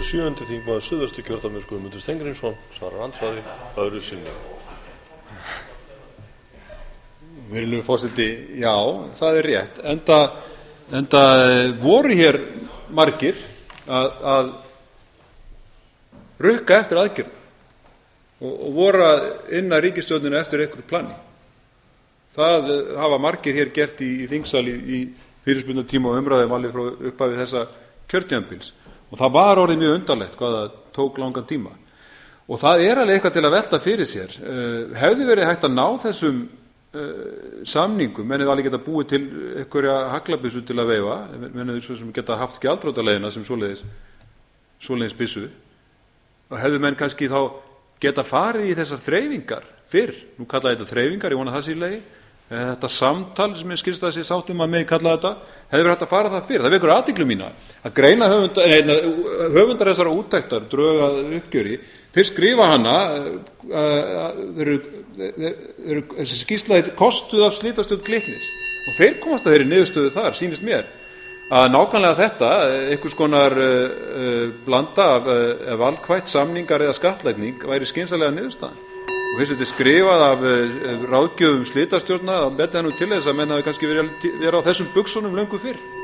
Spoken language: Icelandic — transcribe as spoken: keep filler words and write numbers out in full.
og sjöundi þingmaður Suðvesturkjördæmis Guðmundur Steingrímsson svarar andsvari öðru sinni. Virðulegur forseti, já, það er rétt. Enda, enda voru hér margir að, að rukka eftir aðgerðum og, og voru að inna ríkisstjórnina eftir einhverju plani. Það hafa margir hér gert í, í þingsal í, í fyrirspurnatíma og umræðum alveg frá upphafi þessa kjörtímabils. Og það var orðið mjög undarlegt hvað það tók langan tíma. Og það er alveg eitthvað til að velta fyrir sér. Uh, hefði verið hægt að ná þessum uh, samningum, mennið alveg geta búið til einhverja haglabyssu til að veifa, mennið svo sem geta haft gjaldþrotaleiðina sem svoleiðis, svoleiðis byssu, og hefði menn kannski þá geta farið í þessar þreifingar fyrr. Nú kallaði þetta þreifingar, ég vona það sé í lagi. Þetta samtal sem ég skilst að sé sáttum að mig kalla þetta, hefði verið hægt að fara það fyrir. Það vekur athygli mína að greina höfundar, neina, höfundar þessara úttektar, drög að uppgjöri, þeir skrifa hana, þessi skýrslaði kostuð af slitastjórn Glitnis, og þeir komast að þeirri niðurstöðu þar, sýnist mér, að nákvæmlega þetta, einhvers konar uh, blanda af uh, valkvætt samningar eða skattlækning væri skynsamlega niðurstaðan. Og fyrst þetta er skrifað af uh, ráðgjöfum slitastjórna, þá beti það nú til þess að menn hafi kannski verið, verið á þessum buxunum löngu fyrr.